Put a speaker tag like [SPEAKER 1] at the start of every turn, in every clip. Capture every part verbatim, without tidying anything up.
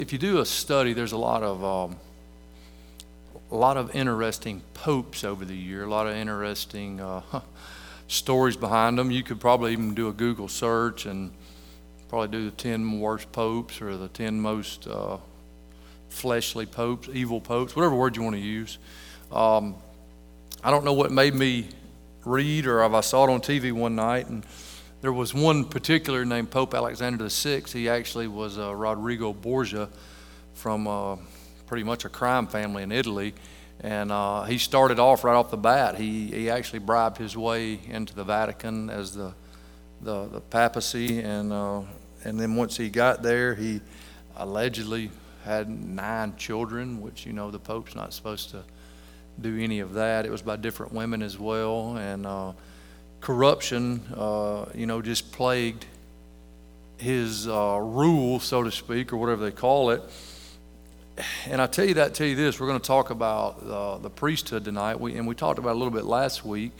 [SPEAKER 1] if you do a study, there's a lot of um, a lot of interesting popes over the year, a lot of interesting uh, stories behind them. You could probably even do a Google search and probably do the ten worst popes or the ten most uh, fleshly popes, evil popes, whatever word you want to use. Um, I don't know what made me read, or if I saw it on T V one night, and there was one particular named Pope Alexander the Sixth. He actually was uh, Rodrigo Borgia from uh, pretty much a crime family in Italy. And uh, he started off right off the bat. He he actually bribed his way into the Vatican as the the, the papacy. And, uh, and then once he got there, he allegedly had nine children, which, you know, the Pope's not supposed to do any of that. It was by different women as well. And uh, corruption, uh, you know, just plagued his uh, rule, so to speak, or whatever they call it. And I tell you that, tell you this, we're going to talk about uh, the priesthood tonight. We, and we talked about it a little bit last week.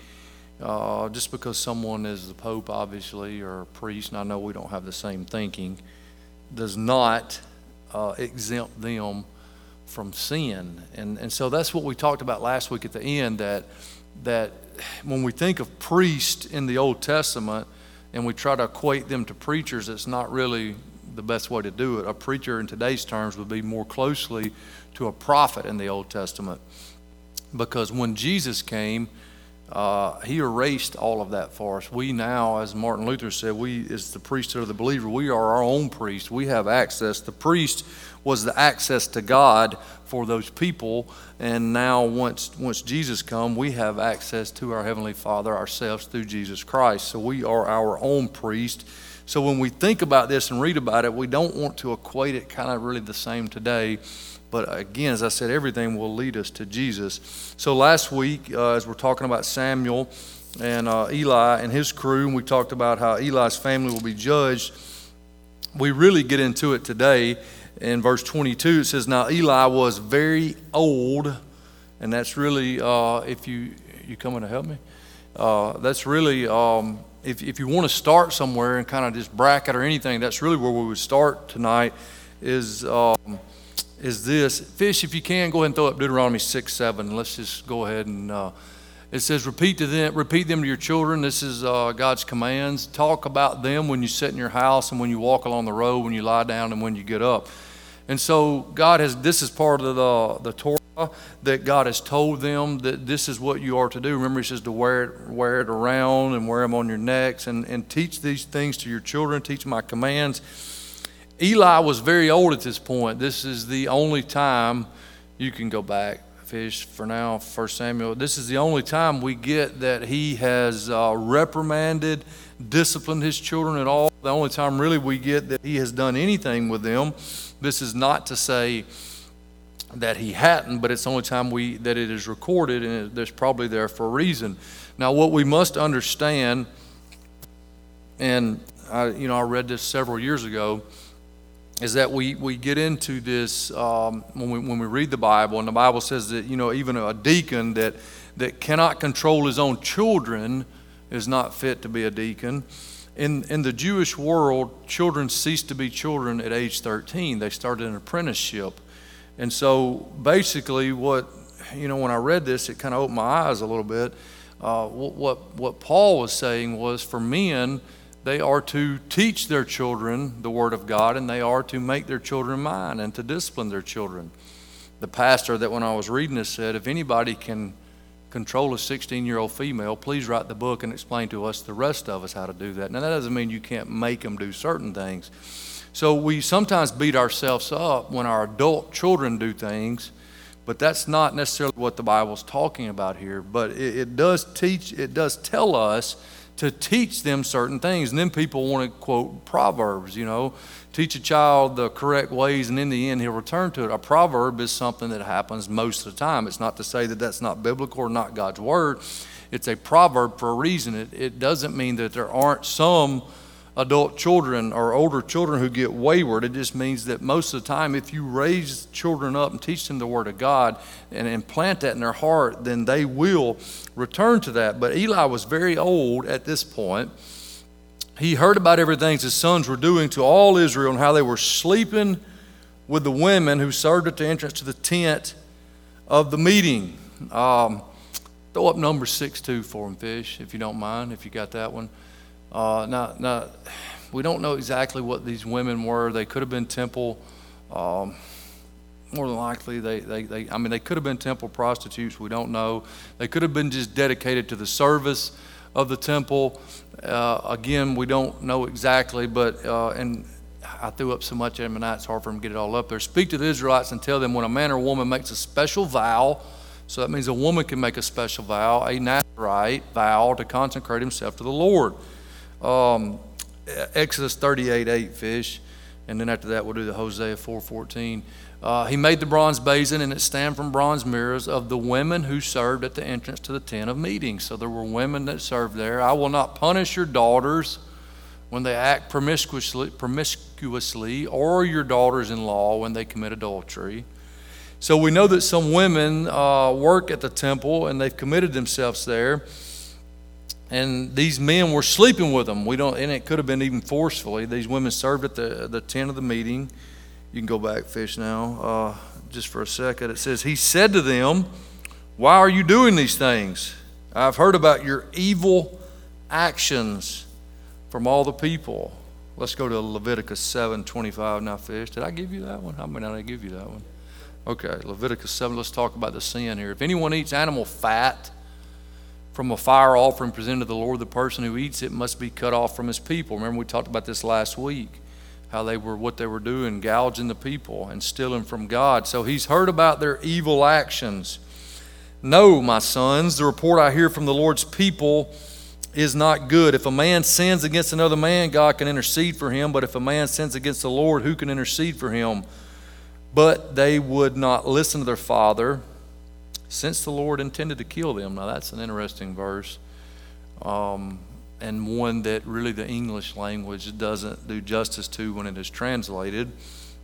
[SPEAKER 1] Uh, just because someone is the Pope, obviously, or a priest, and I know we don't have the same thinking, does not uh, exempt them from sin. And and so that's what we talked about last week at the end, that that when we think of priests in the Old Testament and we try to equate them to preachers, it's not really the best way to do it. A preacher in today's terms would be more closely to a prophet in the Old Testament, because when Jesus came, uh, he erased all of that for us. We now, as Martin Luther said, we as the priesthood of the believer, we are our own priest. We have access. The priest was the access to God for those people, and now once once Jesus come, we have access to our Heavenly Father ourselves through Jesus Christ. So we are our own priest. So when we think about this and read about it, we don't want to equate it kind of really the same today. But again, as I said, everything will lead us to Jesus. So last week, uh, as we're talking about Samuel and uh, Eli and his crew, and we talked about how Eli's family will be judged, we really get into it today. In verse twenty-two, it says, "Now Eli was very old," and that's really, uh, if you you coming to help me, uh, that's really, um, if if you want to start somewhere and kind of just bracket or anything, that's really where we would start tonight. Is um, is this Fish? If you can, go ahead and throw up Deuteronomy six seven. Let's just go ahead and. Uh, It says, repeat to them, repeat them to your children. This is uh, God's commands. Talk about them when you sit in your house and when you walk along the road, when you lie down and when you get up. And so God has, this is part of the, the Torah that God has told them that this is what you are to do. Remember, he says to wear it, wear it around and wear them on your necks, and, and teach these things to your children, teach my commands. Eli was very old at this point. This is the only time, you can go back, Fish, for now, First Samuel. This is the only time we get that he has uh, reprimanded, disciplined his children at all. The only time really we get that he has done anything with them. This is not to say that he hadn't, but it's the only time we that it is recorded, and it, there's probably there for a reason. Now, what we must understand, and I, you know, I read this several years ago, is that we, we get into this um, when we when we read the Bible, and the Bible says that, you know, even a deacon that that cannot control his own children is not fit to be a deacon. In in the Jewish world, children cease to be children at age thirteen. They started an apprenticeship, and so basically, what you know, when I read this, it kind of opened my eyes a little bit. Uh, what, what what Paul was saying was, for men, they are to teach their children the Word of God, and they are to make their children mind and to discipline their children. The pastor that when I was reading this said, if anybody can control a sixteen-year-old female, please write the book and explain to us, the rest of us, how to do that. Now, that doesn't mean you can't make them do certain things. So we sometimes beat ourselves up when our adult children do things, but that's not necessarily what the Bible's talking about here. But it, it does teach, it does tell us to teach them certain things. And then people want to quote Proverbs, you know, teach a child the correct ways, and in the end he'll return to it. A proverb is something that happens most of the time. It's not to say that that's not biblical or not God's word. It's a proverb for a reason. It, it doesn't mean that there aren't some adult children or older children who get wayward. It just means that most of the time, if you raise children up and teach them the Word of God and implant that in their heart, then they will return to that. But Eli was very old at this point. He heard about everything his sons were doing to all Israel and how they were sleeping with the women who served at the entrance to the tent of the meeting. Um, throw up number six two for them, Fish, if you don't mind, if you got that one. Uh, now, now, we don't know exactly what these women were. They could have been temple, um, more than likely, they, they, they, I mean, they could have been temple prostitutes. We don't know. They could have been just dedicated to the service of the temple. Uh, again, we don't know exactly, but, uh, and I threw up so much at him tonight, it's hard for him to get it all up there. Speak to the Israelites and tell them when a man or woman makes a special vow, so that means a woman can make a special vow, a Nazirite vow to consecrate himself to the Lord. Um, Exodus thirty-eight eight, Fish, and then after that we'll do the Hosea four fourteen. Uh, he made the bronze basin, and it stand from bronze mirrors of the women who served at the entrance to the tent of meeting. So there were women that served there. I will not punish your daughters when they act promiscuously, promiscuously or your daughters-in-law when they commit adultery. So we know that some women uh, work at the temple, and they've committed themselves there. And these men were sleeping with them. We don't, and it could have been even forcefully. These women served at the, the tent of the meeting. You can go back, Fish, now, uh, just for a second. It says, he said to them, why are you doing these things? I've heard about your evil actions from all the people. Let's go to Leviticus seven twenty-five now, Fish. Did I give you that one? How many did I give you that one? Okay, Leviticus seven, let's talk about the sin here. If anyone eats animal fat from a fire offering presented to the Lord, the person who eats it must be cut off from his people. Remember, we talked about this last week, how they were, what they were doing, gouging the people and stealing from God. So he's heard about their evil actions. No, my sons, the report I hear from the Lord's people is not good. If a man sins against another man, God can intercede for him. But if a man sins against the Lord, who can intercede for him? But they would not listen to their father, since the Lord intended to kill them. Now that's an interesting verse. Um, and one that really the English language doesn't do justice to when it is translated.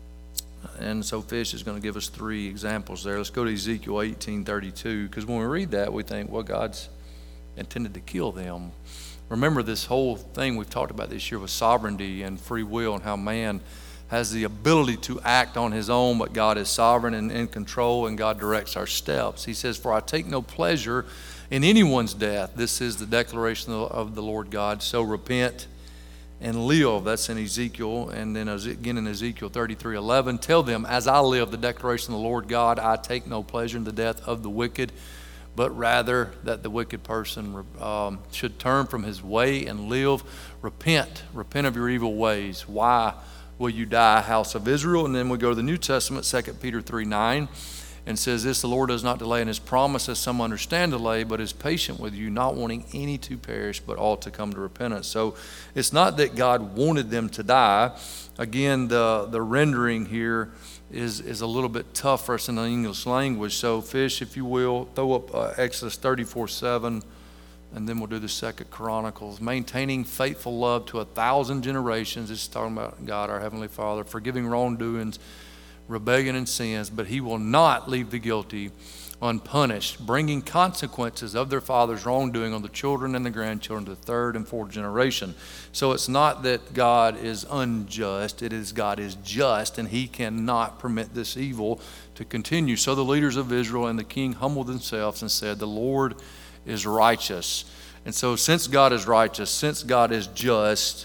[SPEAKER 1] And so Fish is going to give us three examples there. Let's go to Ezekiel eighteen thirty-two, because when we read that, we think, well, God's intended to kill them. Remember, this whole thing we've talked about this year with sovereignty and free will, and how man has the ability to act on his own, but God is sovereign and in control, and God directs our steps. He says, for I take no pleasure in anyone's death. This is the declaration of the Lord God. So repent and live. That's in Ezekiel. And then again in Ezekiel thirty-three eleven, tell them, as I live, the declaration of the Lord God, I take no pleasure in the death of the wicked, but rather that the wicked person um, should turn from his way and live. Repent. Repent of your evil ways. Why will you die, house of Israel? And then we go to the New Testament, Second Peter three nine. And says this, the Lord does not delay in his promise, as some understand delay, but is patient with you, not wanting any to perish, but all to come to repentance. So it's not that God wanted them to die. Again, the, the rendering here is, is a little bit tough for us in the English language. So Fish, if you will, throw up uh, Exodus thirty-four seven, and then we'll do the Second Chronicles. Maintaining faithful love to a thousand generations. It's talking about God, our Heavenly Father, forgiving wrongdoings, rebellion and sins, but he will not leave the guilty unpunished, bringing consequences of their father's wrongdoing on the children and the grandchildren to the third and fourth generation. So it's not that God is unjust, it is God is just, and he cannot permit this evil to continue. So the leaders of Israel and the king humbled themselves and said, the Lord is righteous. And so since God is righteous, since God is just,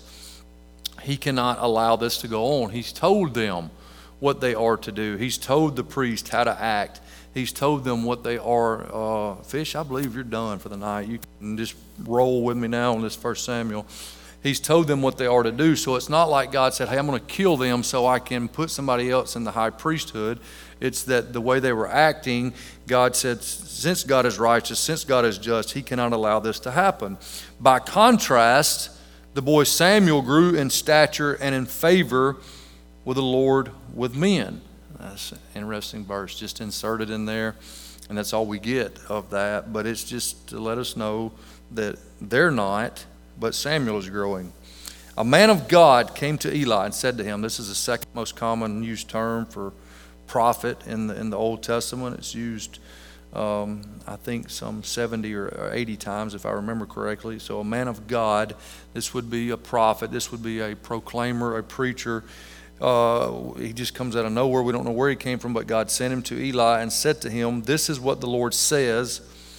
[SPEAKER 1] he cannot allow this to go on. He's told them what they are to do. He's told the priest how to act. He's told them what they are. Uh, Fish, I believe you're done for the night. You can just roll with me now on this First Samuel. He's told them what they are to do. So it's not like God said, hey, I'm going to kill them so I can put somebody else in the high priesthood. It's that the way they were acting, God said, since God is righteous, since God is just, he cannot allow this to happen. By contrast, the boy Samuel grew in stature and in favor with the Lord with men. That's an interesting verse just inserted in there, and that's all we get of that. But it's just to let us know that they're not, but Samuel is growing. A man of God came to Eli and said to him, this is the second most common used term for prophet in the in the Old Testament. It's used um, I think some seventy or eighty times if I remember correctly. So a man of God, this would be a prophet, this would be a proclaimer, a preacher. Uh, he just comes out of nowhere. We don't know where he came from, but God sent him to Eli and said to him, this is what the Lord says.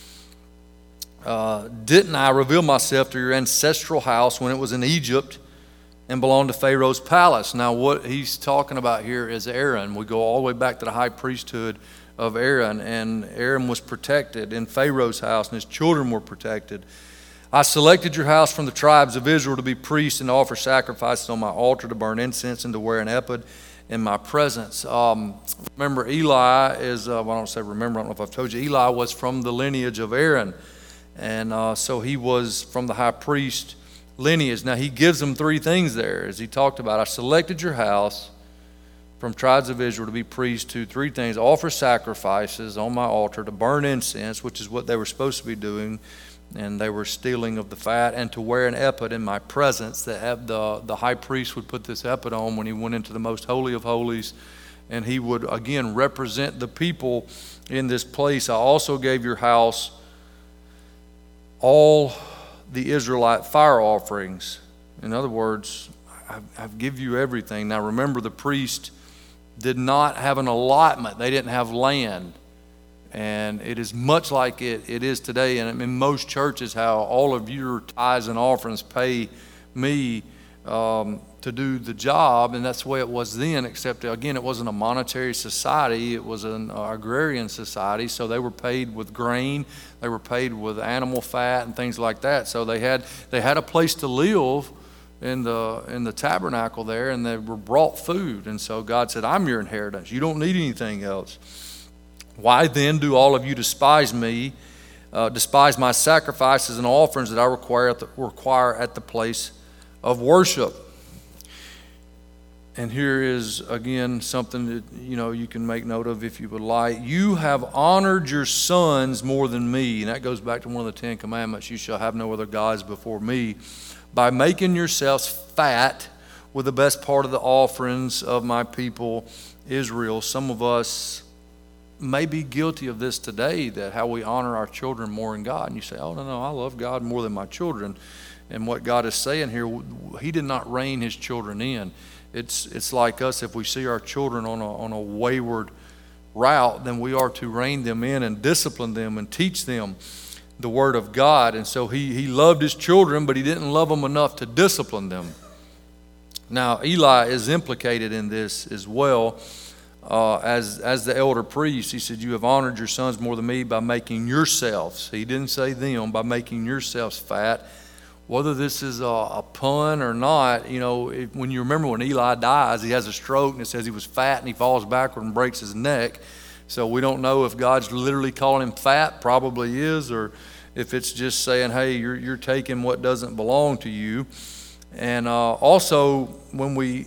[SPEAKER 1] Uh, didn't I reveal myself to your ancestral house when it was in Egypt and belonged to Pharaoh's palace? Now what he's talking about here is Aaron. We go all the way back to the high priesthood of Aaron, and Aaron was protected in Pharaoh's house, and his children were protected. I selected your house from the tribes of Israel to be priests and to offer sacrifices on my altar, to burn incense and to wear an ephod in my presence. Um, remember, Eli is, uh, well, I don't say remember, I don't know if I've told you, Eli was from the lineage of Aaron. And uh, so he was from the high priest lineage. Now he gives them three things there, as he talked about. I selected your house from tribes of Israel to be priests to three things: offer sacrifices on my altar, to burn incense, which is what they were supposed to be doing, and they were stealing of the fat, and to wear an ephod in my presence. That the, the high priest would put this ephod on when he went into the most holy of holies, and he would again represent the people in this place. I also gave your house all the Israelite fire offerings. In other words, I've, I've give you everything. Now remember, the priest did not have an allotment. They didn't have land. And it is much like it, it is today. And in most churches, how all of your tithes and offerings pay me um, to do the job. And that's the way it was then, except, again, it wasn't a monetary society. It was an agrarian society. So they were paid with grain. They were paid with animal fat and things like that. So they had they had a place to live in the in the tabernacle there, and they were brought food. And so God said, I'm your inheritance. You don't need anything else. Why then do all of you despise me, uh, despise my sacrifices and offerings that I require at the, require at the place of worship? And here is, again, something that, you know, you can make note of if you would like. You have honored your sons more than me. And that goes back to one of the Ten Commandments. You shall have no other gods before me. By making yourselves fat with the best part of the offerings of my people Israel. Some of us may be guilty of this today, that how we honor our children more than God. And you say, oh, no, no, I love God more than my children. And what God is saying here, he did not rein his children in. It's it's like us, if we see our children on a on a wayward route, then we are to rein them in and discipline them and teach them the Word of God. And so he, he loved his children, but he didn't love them enough to discipline them. Now, Eli is implicated in this as well. Uh, as as the elder priest, he said, you have honored your sons more than me by making yourselves, he didn't say them, by making yourselves fat. Whether this is a, a pun or not, you know, if, when you remember when Eli dies, he has a stroke and it says he was fat and he falls backward and breaks his neck. So we don't know if God's literally calling him fat, probably is, or if it's just saying, hey, you're, you're taking what doesn't belong to you. And uh, also, when we,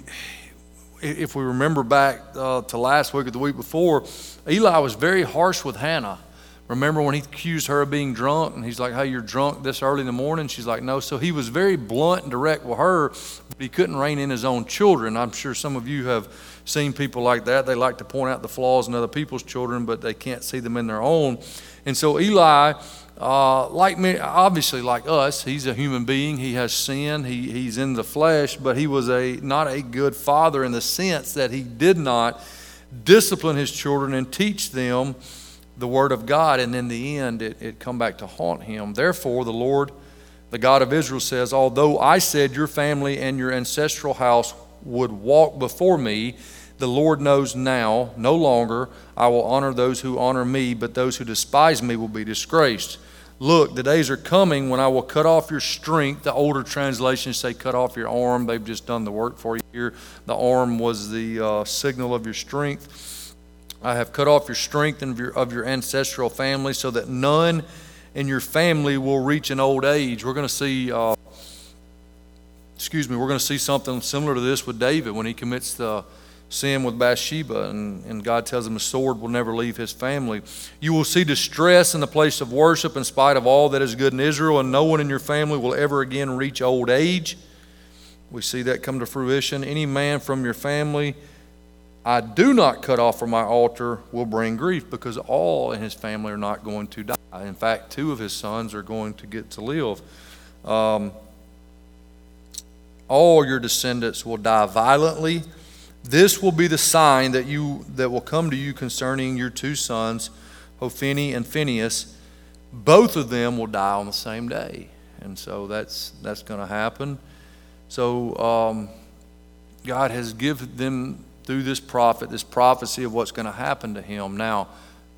[SPEAKER 1] if we remember back uh, to last week or the week before, Eli was very harsh with Hannah. Remember when he accused her of being drunk, and he's like, hey, you're drunk this early in the morning? She's like, no. So he was very blunt and direct with her, but he couldn't rein in his own children. I'm sure some of you have seen people like that. They like to point out the flaws in other people's children, but they can't see them in their own. And so Eli, uh, like me, obviously like us, he's a human being. He has sin. He, he's in the flesh, but he was a not a good father in the sense that he did not discipline his children and teach them the Word of God, and in the end, it, it come back to haunt him. Therefore, the Lord, the God of Israel says, although I said your family and your ancestral house would walk before me, the Lord knows now, no longer, I will honor those who honor me, but those who despise me will be disgraced. Look, the days are coming when I will cut off your strength. The older translations say cut off your arm. They've just done the work for you here. The arm was the uh, signal of your strength. I have cut off your strength of your, of your ancestral family so that none in your family will reach an old age. We're going to see, uh, excuse me, we're going to see something similar to this with David when he commits the sin with Bathsheba, and, and God tells him a sword will never leave his family. You will see distress in the place of worship in spite of all that is good in Israel, and no one in your family will ever again reach old age. We see that come to fruition. Any man from your family I do not cut off from my altar will bring grief, because all in his family are not going to die. In fact, two of his sons are going to get to live. Um, all your descendants will die violently. This will be the sign that you that will come to you concerning your two sons, Hophni and Phinehas. Both of them will die on the same day. And so that's that's going to happen. So um, God has given them, through this prophet, this prophecy of what's going to happen to him. Now,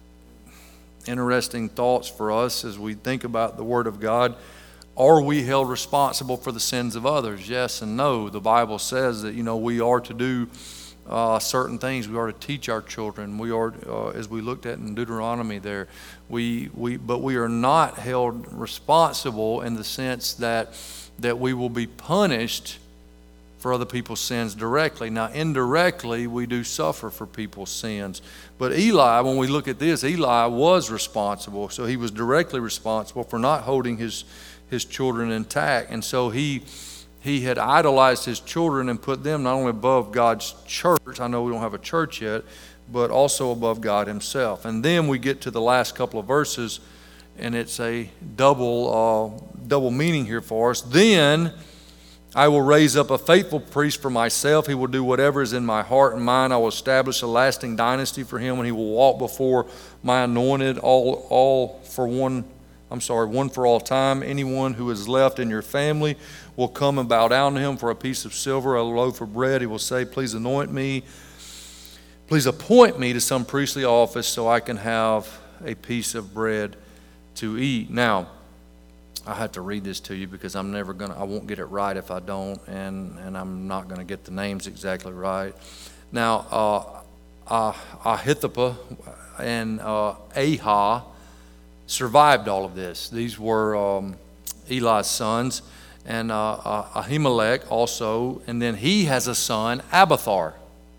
[SPEAKER 1] interesting thoughts for us as we think about the Word of God. Are we held responsible for the sins of others? Yes and no. The Bible says that, you know, we are to do uh, certain things. We are to teach our children. We are, uh, as we looked at in Deuteronomy there, we we but we are not held responsible in the sense that that we will be punished for other people's sins directly. Now, indirectly, we do suffer for people's sins. But Eli, when we look at this, Eli was responsible. So he was directly responsible for not holding his his children intact. And so he he had idolized his children and put them not only above God's church, I know we don't have a church yet, but also above God himself. And then we get to the last couple of verses, and it's a double uh, double meaning here for us. Then I will raise up a faithful priest for myself. He will do whatever is in my heart and mind. I will establish a lasting dynasty for him, and he will walk before my anointed, all all for one I'm sorry, one for all time. Anyone who is left in your family will come and bow down to him for a piece of silver, a loaf of bread. He will say, please anoint me. Please appoint me to some priestly office so I can have a piece of bread to eat. Now, I have to read this to you because I'm never going to, I won't get it right if I don't, and, and I'm not going to get the names exactly right. Now, uh, uh, Ahithophel and uh, Ahah survived all of this. These were um, Eli's sons, and uh, uh, Ahimelech also, and then he has a son, Abiathar.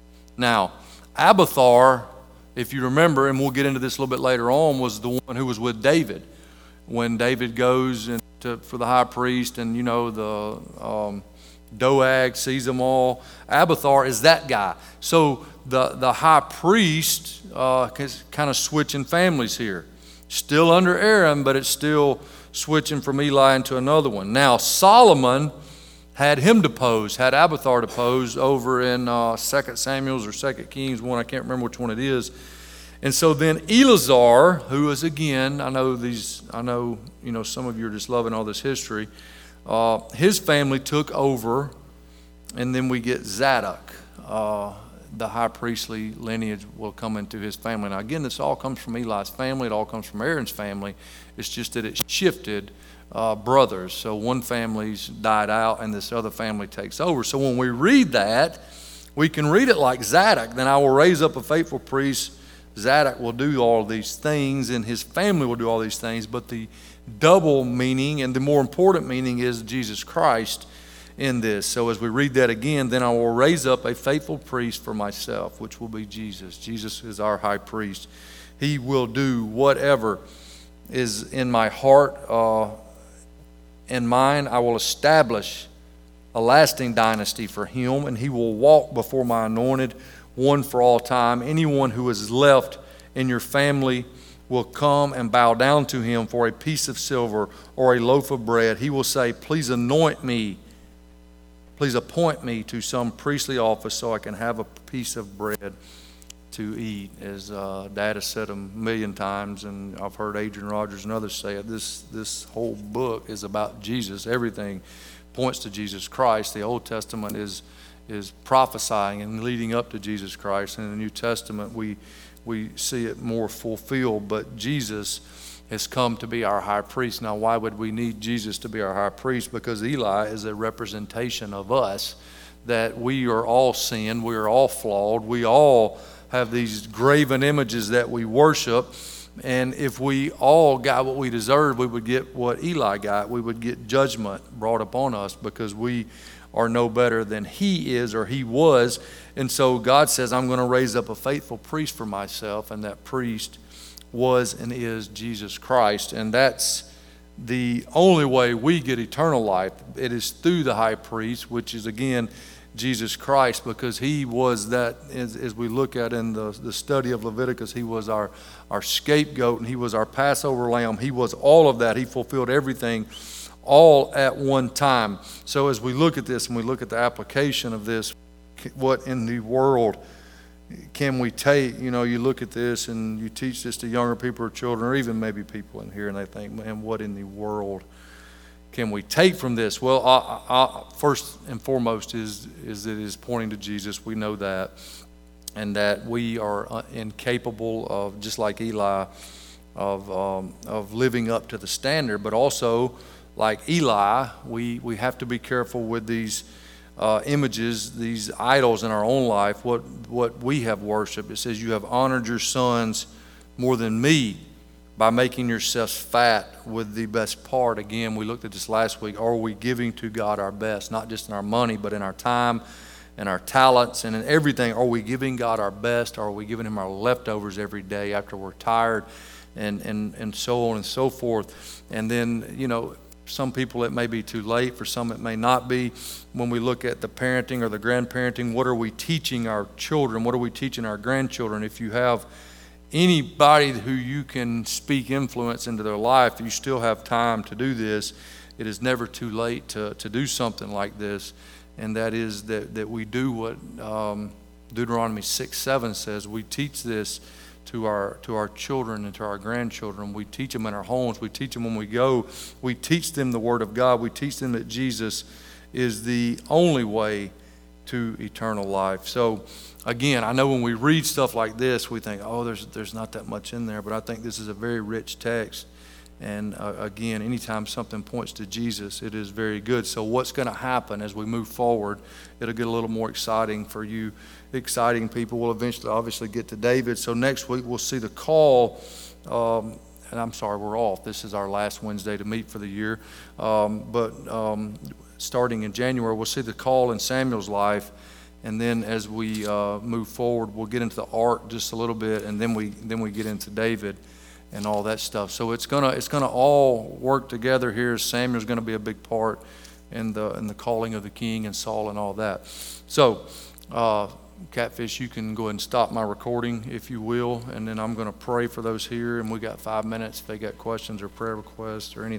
[SPEAKER 1] Now, Abiathar, if you remember, and we'll get into this a little bit later on, was the one who was with David. When David goes and to, for the high priest, and you know, the um, Doeg sees them all, Abiathar is that guy. So the, the high priest uh, is kind of switching families here. Still under Aaron, but it's still switching from Eli into another one. Now, Solomon had him deposed, had Abiathar deposed over in uh, Second Samuel or Second Kings one. I can't remember which one it is. And so then Eleazar, who is again, I know these, I know, you know, some of you are just loving all this history. Uh, his family took over, and then we get Zadok. Uh, the high priestly lineage will come into his family. Now again, this all comes from Eli's family. It all comes from Aaron's family. It's just that it shifted uh, brothers. So one family's died out and this other family takes over. So when we read that, we can read it like Zadok. Then I will raise up a faithful priest. Zadok will do all these things and his family will do all these things. But the double meaning and the more important meaning is Jesus Christ in this. So as we read that again, then I will raise up a faithful priest for myself, which will be Jesus. Jesus is our high priest. He will do whatever is in my heart uh, and mind. I will establish a lasting dynasty for him, and he will walk before my anointed one for all time. Anyone who is left in your family will come and bow down to him for a piece of silver or a loaf of bread. He will say, please anoint me. Please appoint me to some priestly office so I can have a piece of bread to eat. As uh, Dad has said a million times, and I've heard Adrian Rogers and others say it, this, this whole book is about Jesus. Everything points to Jesus Christ. The Old Testament is, is prophesying and leading up to Jesus Christ. And in the New Testament, we, we see it more fulfilled. But Jesus has come to be our high priest. Now, why would we need Jesus to be our high priest? Because Eli is a representation of us, that we are all sin, we are all flawed, we all have these graven images that we worship, and if we all got what we deserve, we would get what Eli got. We would get judgment brought upon us because we are no better than he is or he was. And so God says, I'm going to raise up a faithful priest for myself, and that priest was and is Jesus Christ. And that's the only way we get eternal life. It is through the high priest, which is again Jesus Christ, because he was that, as, as we look at in the, the study of Leviticus, he was our, our scapegoat and he was our Passover lamb. He was all of that. He fulfilled everything all at one time. So as we look at this and we look at the application of this, what in the world can we take? You know, you look at this and you teach this to younger people or children, or even maybe people in here, and they think, man, what in the world can we take from this? Well, I, I, first and foremost is, is that it is pointing to Jesus. We know that. And that we are incapable of, just like Eli, of, um, of living up to the standard. But also, like Eli, we, we have to be careful with these uh, images, these idols in our own life, what, what we have worshiped. It says, you have honored your sons more than me by making yourselves fat with the best part. Again, we looked at this last week. Are we giving to God our best, not just in our money, but in our time and our talents and in everything? Are we giving God our best? Or are we giving him our leftovers every day after we're tired, and, and, and so on and so forth? And then, you know, some people it may be too late. For some it may not be. When we look at the parenting or the grandparenting, what are we teaching our children? What are we teaching our grandchildren? If you have anybody who you can speak influence into their life, you still have time to do this. It is never too late to, to do something like this. And that is that, that we do what um, Deuteronomy six seven says. We teach this to our to our children and to our grandchildren. We teach them in our homes. We teach them when we go. We teach them the Word of God. We teach them that Jesus is the only way to eternal life. So again, I know when we read stuff like this, we think, oh, there's there's not that much in there. But I think this is a very rich text. And uh, again, anytime something points to Jesus, it is very good. So what's going to happen as we move forward, it'll get a little more exciting for you, exciting people. We'll eventually obviously get to David. So next week we'll see the call. Um, and I'm sorry, we're off. This is our last Wednesday to meet for the year. Um, but um, starting in January, we'll see the call in Samuel's life. And then as we uh, move forward, we'll get into the ark just a little bit, and then we then we get into David and all that stuff. So it's gonna it's gonna all work together here. Samuel's gonna be a big part in the in the calling of the king and Saul and all that. So, uh, Catfish, you can go ahead and stop my recording if you will, and then I'm gonna pray for those here. And we got five minutes if they got questions or prayer requests or anything.